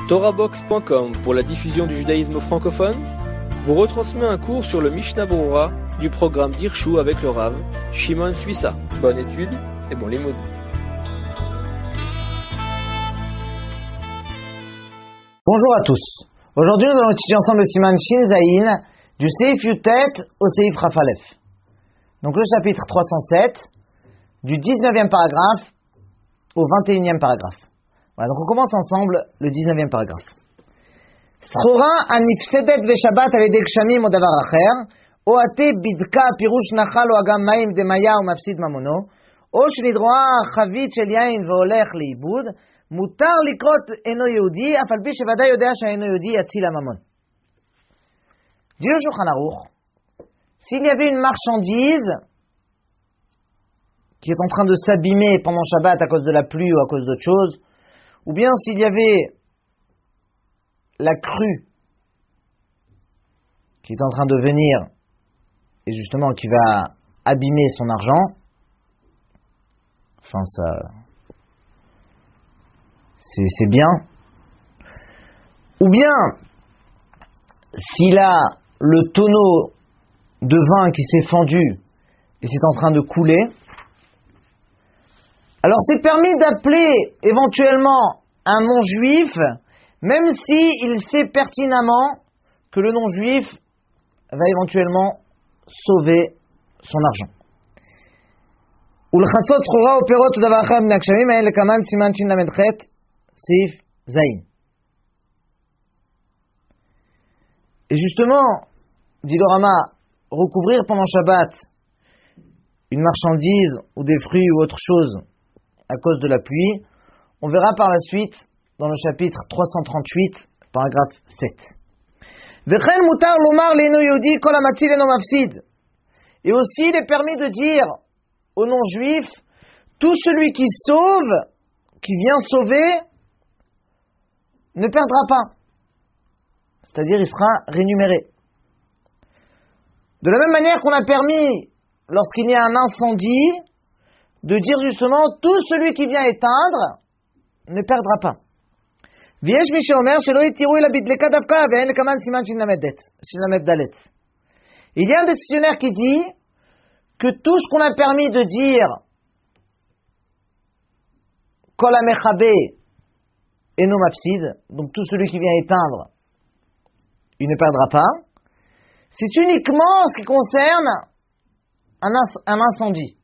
TorahBox.com pour la diffusion du judaïsme francophone vous retransmet un cours sur le Mishnah Berurah du programme d'Hirshu avec le Rav Shimon Suissa. Bonne étude et bon limoud. Bonjour à tous. Aujourd'hui, nous allons étudier ensemble le Siman Shin Zayin du Seif Yutet au Seif Raf Aleph. Donc le chapitre 307 du 19e paragraphe au 21e paragraphe. Voilà, donc on commence ensemble le 19e paragraphe. Sroura anifsedet veshabat al-yedei gshamim o davar acher, o ate bidka pirush nachal o agam mayim demaya o mafsid mamono, o shenidroa chavit shel yain veolech leibud, mutar likrot eno yehudi, af al pi shevadai yodea she'eno yehudi yatzil hamamon. Dit le Shulchan Aruch, s'il y avait une marchandise qui est en train de s'abîmer pendant Shabbat à cause de la pluie ou à cause d'autre chose, ou bien s'il y avait la crue qui est en train de venir et justement qui va abîmer son argent, enfin ça, c'est bien. Ou bien s'il a le tonneau de vin qui s'est fendu et c'est en train de couler, alors c'est permis d'appeler éventuellement un non-juif, même si il sait pertinemment que le non-juif va éventuellement sauver son argent. Et justement, dit le Rama, recouvrir pendant Shabbat une marchandise ou des fruits ou autre chose à cause de la pluie, on verra par la suite dans le chapitre 338, paragraphe 7. Et aussi il est permis de dire aux non-juifs, tout celui qui sauve, qui vient sauver, ne perdra pas. C'est-à-dire il sera rémunéré. De la même manière qu'on a permis, lorsqu'il y a un incendie, de dire justement, tout celui qui vient éteindre ne perdra pas. Il y a un décisionnaire qui dit que tout ce qu'on a permis de dire Kol ha-mechabe eno mafsid, donc tout celui qui vient éteindre, il ne perdra pas, c'est uniquement ce qui concerne un incendie.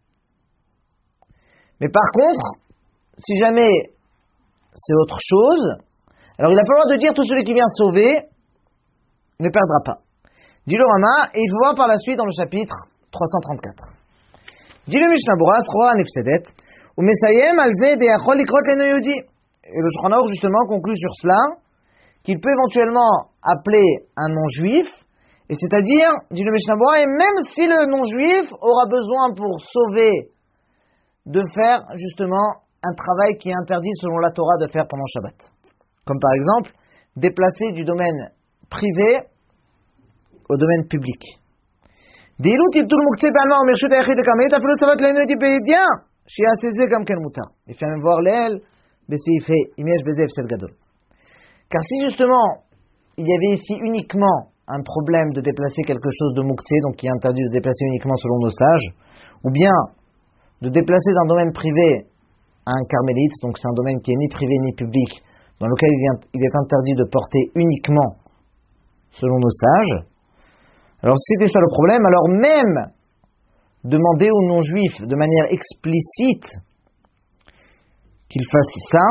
Mais par contre, si jamais c'est autre chose, alors il n'a pas le droit de dire tout celui qui vient sauver ne perdra pas. Dit le Rama, et il faut voir par la suite dans le chapitre 334. Dit le Mishnah Berurah, Sroura nefsedet, ou mesayem alze deyachol likrot leno yehudi. Et le Shulchan Aruch justement conclut sur cela, qu'il peut éventuellement appeler un non-juif, et c'est-à-dire, dit le Mishnah Berurah, et même si le non-juif aura besoin pour sauver de faire justement un travail qui est interdit selon la Torah de faire pendant Shabbat. Comme par exemple, déplacer du domaine privé au domaine public. Il fait même voir l'el, car si justement il y avait ici uniquement un problème de déplacer quelque chose de muktzeh, donc qui est interdit de déplacer uniquement selon nos sages, ou bien de déplacer d'un domaine privé à un carmélite, donc c'est un domaine qui est ni privé ni public, dans lequel il est interdit de porter uniquement selon nos sages. Alors si c'était ça le problème, alors même demander aux non-juifs de manière explicite qu'ils fassent ça,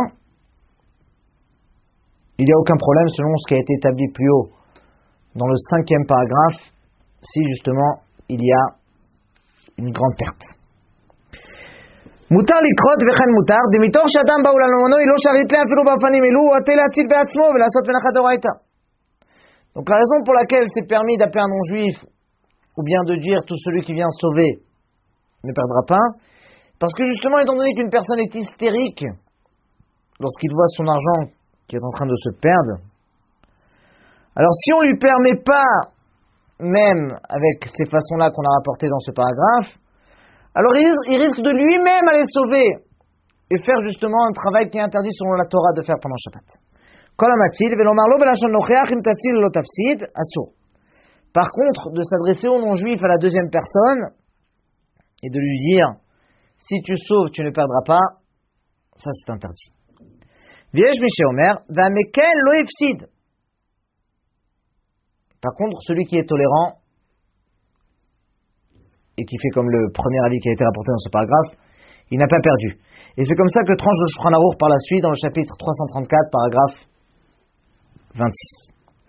il n'y a aucun problème selon ce qui a été établi plus haut dans le 5e paragraphe, si justement il y a une grande perte. מותר לקרות וכן מותר, דמיתוך שאדם באו לעולמו, היא לא שרית לה אפילו באופנים אלו, הוא עתה להציל בעצמו ולעשות מנחת דאורייתא. Donc la raison pour laquelle c'est permis d'appeler un non-juif, ou bien de dire tout celui qui vient sauver ne perdra pas, parce que justement, étant donné qu'une personne est hystérique lorsqu'il voit son argent qui est en train de se perdre, alors si on ne lui permet pas, même avec ces façons-là qu'on a rapportées dans ce paragraphe, alors il risque de lui-même aller sauver et faire justement un travail qui est interdit selon la Torah de faire pendant Shabbat. Par contre, de s'adresser au non-juif à la deuxième personne et de lui dire si tu sauves, tu ne perdras pas, ça c'est interdit. Par contre, celui qui est tolérant et qui fait comme le premier avis qui a été rapporté dans ce paragraphe, il n'a pas perdu. Et c'est comme ça que tranche le Shulchan Aruch par la suite dans le chapitre 334, paragraphe 26.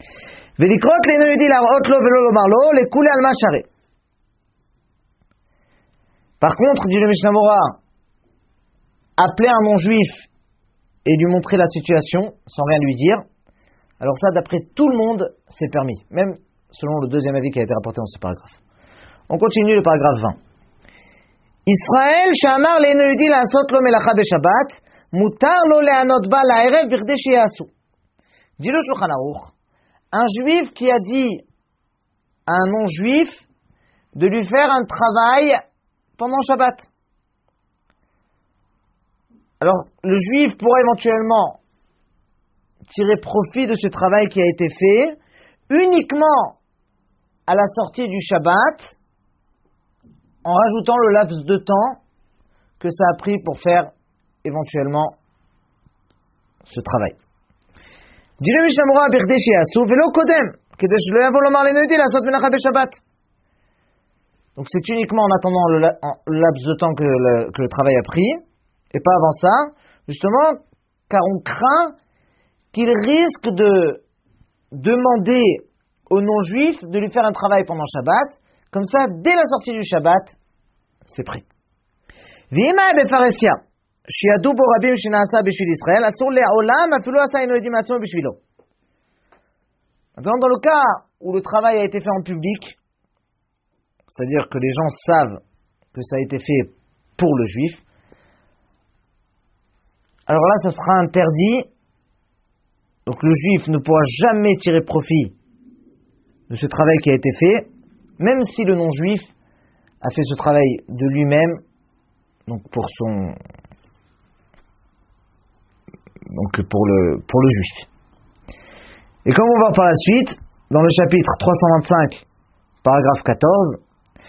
Par contre, dit le Mishnah Bora, appeler un non-juif et lui montrer la situation sans rien lui dire, alors ça, d'après tout le monde, c'est permis, même selon le deuxième avis qui a été rapporté dans ce paragraphe. On continue le paragraphe 20. Israël shamar le'nehudi la'asot lo melacha beShabbat, mutar lo le'anot ba la'erev birde sheyasu. Dit le Shulchan Aruch, un juif qui a dit à un non-juif de lui faire un travail pendant Shabbat. Alors, le juif pourra éventuellement tirer profit de ce travail qui a été fait uniquement à la sortie du Shabbat, en rajoutant le laps de temps que ça a pris pour faire éventuellement ce travail. Dit le Mishnah Bora birde sheyasu velo kodem kedei shelo yavo lomar lenehudi la'asot melacha beShabbat. Donc c'est uniquement en attendant le laps de temps que le travail a pris, et pas avant ça, justement, car on craint qu'il risque de demander au non-juif de lui faire un travail pendant Shabbat. Comme ça, dès la sortie du Shabbat, c'est prêt. V'imay befaresia, shiadu bo rabim shena'asa b'shvil Israël, asur le'olam afilu asa eno edim atzmo b'shvilo. Maintenant, dans le cas où le travail a été fait en public, c'est-à-dire que les gens savent que ça a été fait pour le juif, alors là, ça sera interdit. Donc le juif ne pourra jamais tirer profit de ce travail qui a été fait, même si le non-juif a fait ce travail de lui-même, donc pour le juif. Et comme on va voir par la suite, dans le chapitre 325, paragraphe 14,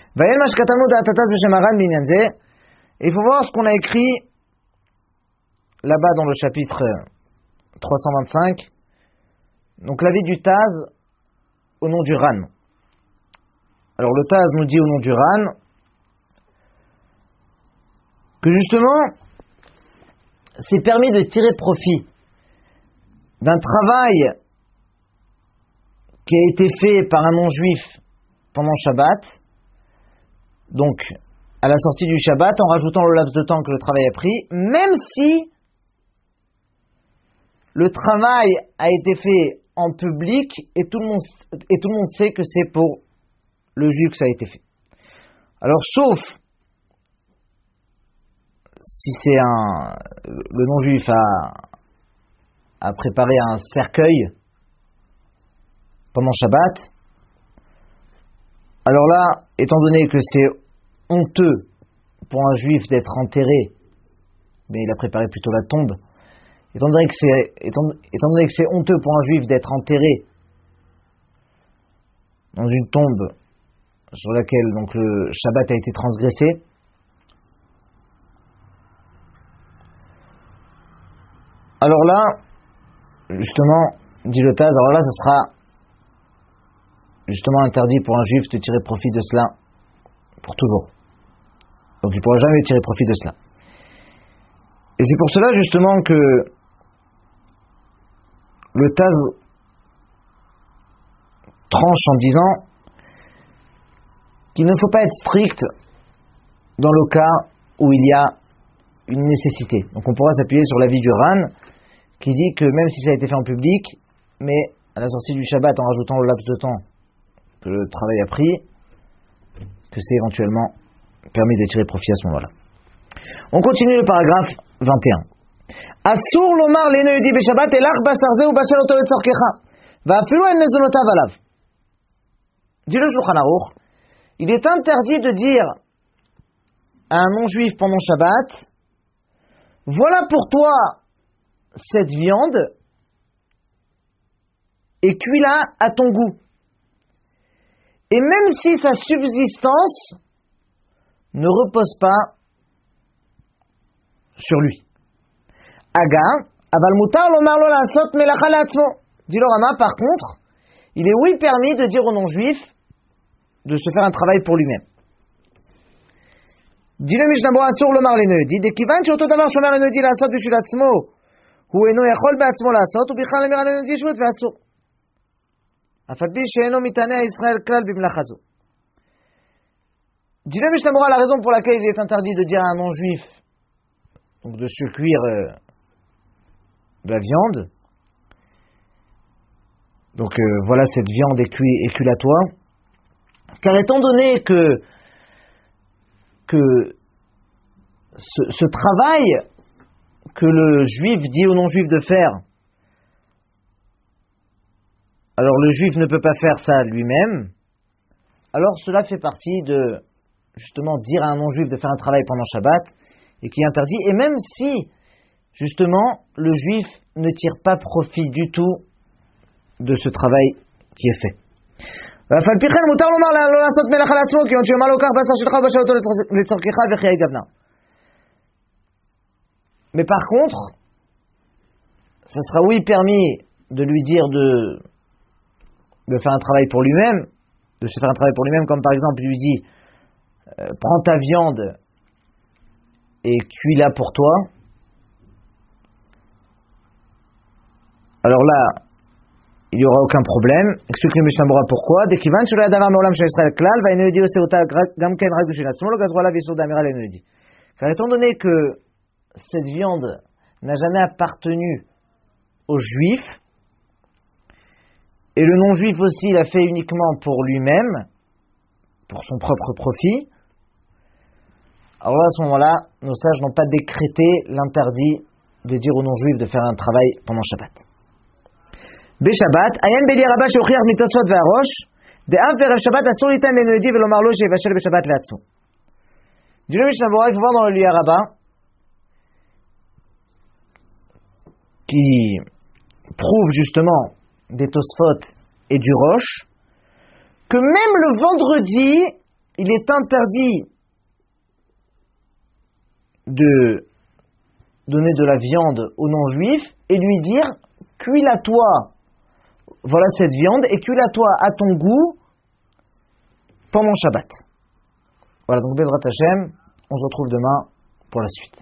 il faut voir ce qu'on a écrit là-bas dans le chapitre 325, donc l'avis du Taz au nom du Ran. Alors le Taz nous dit au nom du Ran que justement c'est permis de tirer profit d'un travail qui a été fait par un non-juif pendant Shabbat, donc à la sortie du Shabbat, en rajoutant le laps de temps que le travail a pris, même si le travail a été fait en public et tout le monde sait que c'est pour le juif que ça a été fait. Alors, sauf si c'est le non-juif a préparé un cercueil pendant Shabbat, alors là, étant donné que c'est honteux pour un juif d'être enterré, mais il a préparé plutôt la tombe, étant donné que c'est honteux pour un juif d'être enterré dans une tombe sur laquelle donc le Shabbat a été transgressé, alors là, justement, dit le Taz, alors là, ce sera justement interdit pour un juif de tirer profit de cela pour toujours. Donc il ne pourra jamais tirer profit de cela. Et c'est pour cela justement que le Taz tranche en disant qu'il ne faut pas être strict dans le cas où il y a une nécessité. Donc on pourra s'appuyer sur l'avis du Ran qui dit que même si ça a été fait en public, mais à la sortie du Shabbat en rajoutant le laps de temps que le travail a pris, que c'est éventuellement permis de tirer profit à ce moment-là. On continue le paragraphe 21. Asur lomar lenehudi beshabbat elach basar ze ubashal oto letzorkecha va'afilu en mezonotav alav. Dit le Shulchan Aruch, il est interdit de dire à un non-juif pendant Shabbat, voilà pour toi cette viande, et cuis-la à ton goût. Et même si sa subsistance ne repose pas sur lui. Aga, aval mutar lomar lo lasot melacha le'atzmo. Dit le Rama, par contre, il est oui permis de dire aux non-juifs de se faire un travail pour lui-même. Dit le Mishnah Berurah asur lomar le'neudi, dekivan sheoto davar shomer le'neudi lasot bishvil atzmo, hu eno yachol be'atzmo lasot, ubichal lemir le'neudi shvut ve'asur. Afal pi she'eno mitaneh Israël klal bimlacha zo. Dit le Mishnah Berurah, la raison pour laquelle il est interdit de dire à un non-juif, donc de se cuire de la viande. Donc voilà, cette viande est cuite à toi. Car étant donné que ce travail que le juif dit au non-juif de faire, alors le juif ne peut pas faire ça lui-même, alors cela fait partie de, justement, dire à un non-juif de faire un travail pendant Shabbat, et qui est interdit, et même si, justement, le juif ne tire pas profit du tout de ce travail qui est fait. Mais par contre, ça sera oui permis de lui dire de faire un travail pour lui-même, de se faire un travail pour lui-même, comme par exemple il lui dit prends ta viande et cuis-la pour toi. Alors là, il n'y aura aucun problème. Explique le Mishnah Berurah pourquoi. Car étant donné que cette viande n'a jamais appartenu aux Juifs, et le non-Juif aussi l'a fait uniquement pour lui-même, pour son propre profit, alors là, à ce moment-là, nos sages n'ont pas décrété l'interdit de dire aux non-Juifs de faire un travail pendant Shabbat. בשבת, עיין בידי רבה שהוכיח מתוספות והראש, דאף בערב שבת אסור ליתן לנוידי ולומר לו שיבשל בשבת לעצמו. Dit le Mishnah Berurah, il faut voir dans le Liya Rabbah, qui prouve justement des Tosfot et du Rosh, que même le vendredi, il est interdit de donner de la viande aux non-juifs et lui dire cuis-la toi. Voilà cette viande, et cuis-la toi à ton goût pendant Shabbat. Voilà, donc Bezrat Hashem, on se retrouve demain pour la suite.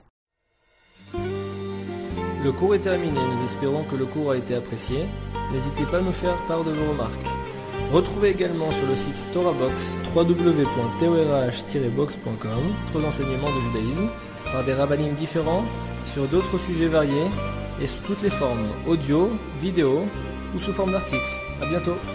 Le cours est terminé, nous espérons que le cours a été apprécié. N'hésitez pas à nous faire part de vos remarques. Retrouvez également sur le site TorahBox www.torah-box.com d'autres enseignements de judaïsme par des rabbinim différents sur d'autres sujets variés et sous toutes les formes, audio, vidéo ou sous forme d'articles. À bientôt.